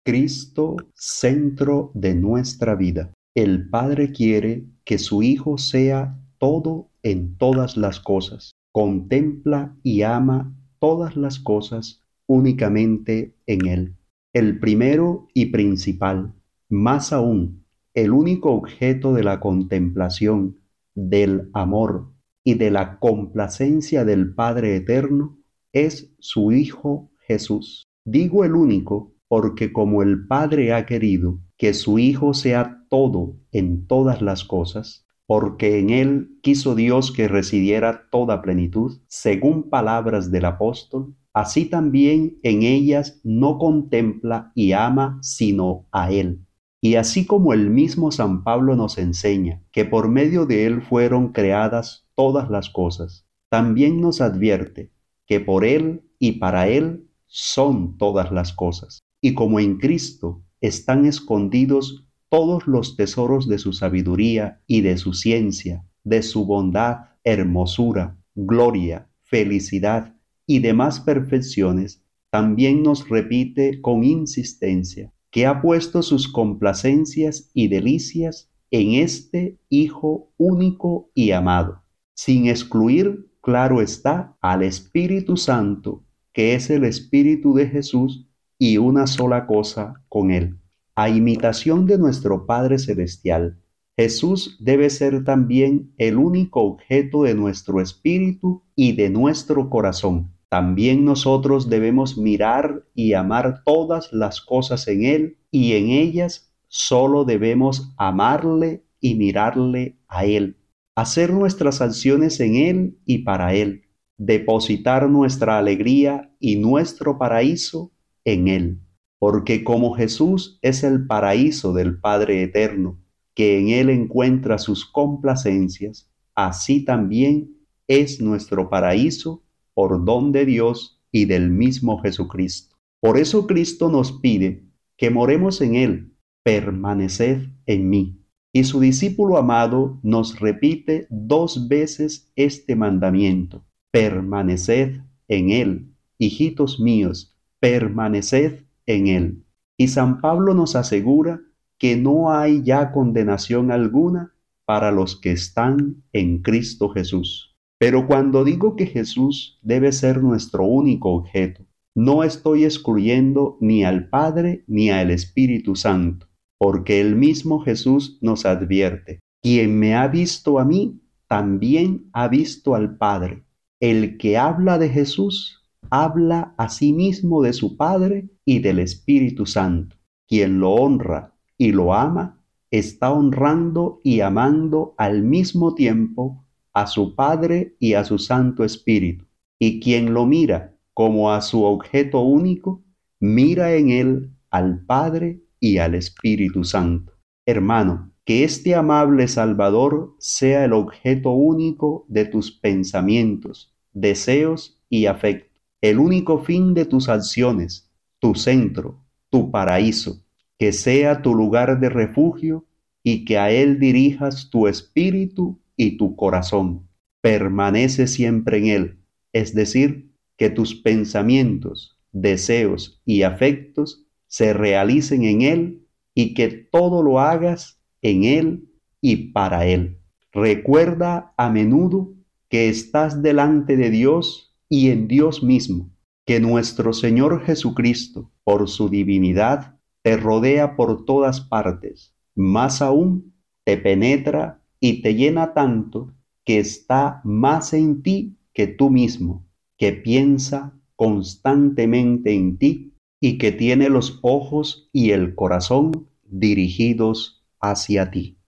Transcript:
Cristo, centro de nuestra vida. El Padre quiere que su Hijo sea todo en todas las cosas. Contempla y ama todas las cosas únicamente en Él. El primero y principal, más aún, el único objeto de la contemplación, del amor y de la complacencia del Padre Eterno es su Hijo Jesús. Digo el único porque como el Padre ha querido que su Hijo sea todo en todas las cosas, porque en Él quiso Dios que residiera toda plenitud, según palabras del apóstol, así también en ellas no contempla y ama sino a Él. Y así como el mismo San Pablo nos enseña que por medio de Él fueron creadas todas las cosas, también nos advierte que por Él y para Él son todas las cosas. Y como en Cristo están escondidos todos los tesoros de su sabiduría y de su ciencia, de su bondad, hermosura, gloria, felicidad y demás perfecciones, también nos repite con insistencia que ha puesto sus complacencias y delicias en este Hijo único y amado, sin excluir, claro está, al Espíritu Santo, que es el Espíritu de Jesús y una sola cosa con Él. A imitación de nuestro Padre Celestial, Jesús debe ser también el único objeto de nuestro espíritu y de nuestro corazón. También nosotros debemos mirar y amar todas las cosas en Él y en ellas solo debemos amarle y mirarle a Él. Hacer nuestras acciones en Él y para Él. Depositar nuestra alegría y nuestro paraíso en Él. Porque como Jesús es el paraíso del Padre Eterno, que en Él encuentra sus complacencias, así también es nuestro paraíso por don de Dios y del mismo Jesucristo. Por eso Cristo nos pide que moremos en Él, permaneced en mí. Y su discípulo amado nos repite 2 veces este mandamiento: permaneced en Él, hijitos míos, permaneced en Él. Y San Pablo nos asegura que no hay ya condenación alguna para los que están en Cristo Jesús. Pero cuando digo que Jesús debe ser nuestro único objeto, no estoy excluyendo ni al Padre ni al Espíritu Santo, porque el mismo Jesús nos advierte: quien me ha visto a mí, también ha visto al Padre. El que habla de Jesús, habla asimismo de su Padre y del Espíritu Santo. Quien lo honra y lo ama, está honrando y amando al mismo tiempo a su Padre y a su Santo Espíritu. Y quien lo mira como a su objeto único, mira en él al Padre y al Espíritu Santo. Hermano, que este amable Salvador sea el objeto único de tus pensamientos, deseos y afectos, el único fin de tus acciones, tu centro, tu paraíso, que sea tu lugar de refugio y que a Él dirijas tu espíritu y tu corazón. Permanece siempre en Él, es decir, que tus pensamientos, deseos y afectos se realicen en Él y que todo lo hagas en Él y para Él. Recuerda a menudo que estás delante de Dios y en Dios mismo, que nuestro Señor Jesucristo, por su divinidad, te rodea por todas partes, más aún te penetra y te llena tanto que está más en ti que tú mismo, que piensa constantemente en ti y que tiene los ojos y el corazón dirigidos hacia ti.